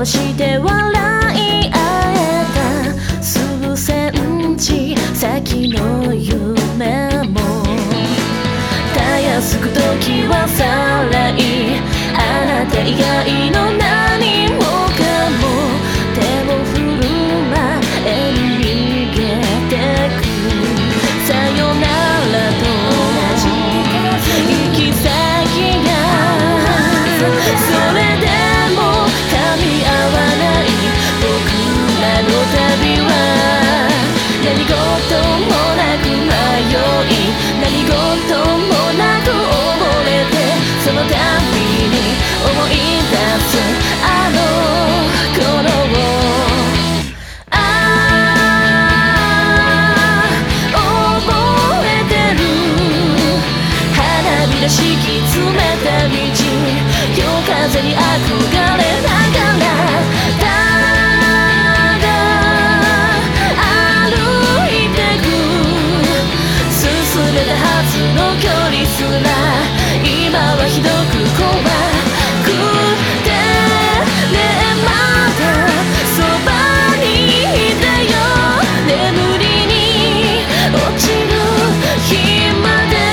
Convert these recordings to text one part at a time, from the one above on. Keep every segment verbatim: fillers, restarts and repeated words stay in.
交して笑い合えた数センチ先の夢もたやすく時はさらいあなた以外の何もかも手を振る前に逃げてくさよならと行き先がそれでも噛み合わない僕らの旅は何事もなく迷い何事もなく溺れてそのたびに思い出すあの頃をああ覚えてる花びら敷き詰めた道夜風に憧れながらただ歩いてく進めたはずの距離すら今はひどく怖くてねえまだそばにいてよ眠りに落ちる日まで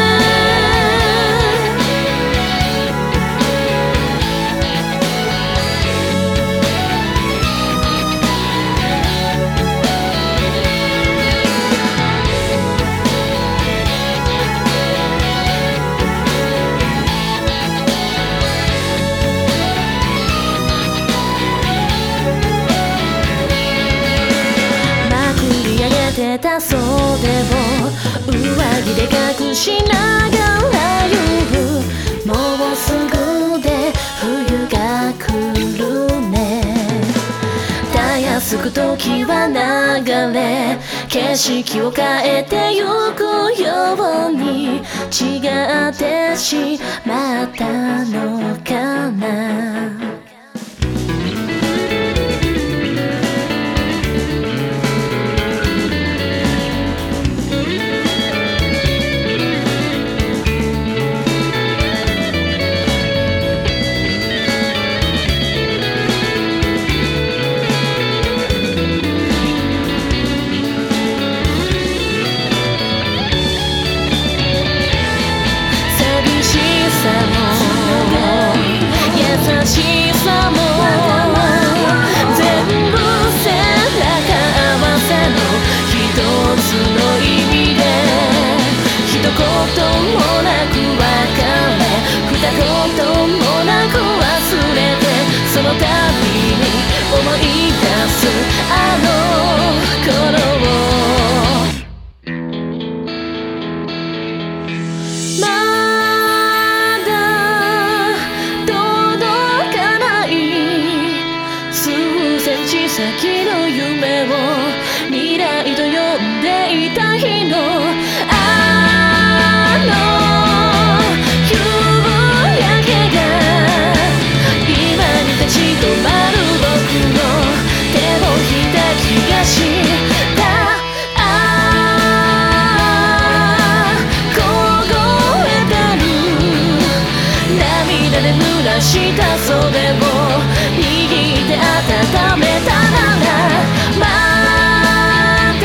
出た袖を上着で隠しながら言うもうすぐで冬が来るねたやすく時は流れ景色を変えてゆくように違ってしまったのかな優しさも全部背中合わせの一つの意味で一言もなく別れ二言もなく忘れてその度に思い出すあの頃を先の夢を未来と呼んでいた日のあの夕焼けが今に立ち止まる僕の手を引いた気がしたああ凍えてる涙で濡らした袖を握って温めたならまた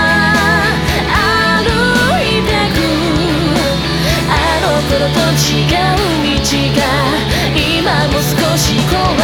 歩いてくあの頃と違う道が今も少し怖い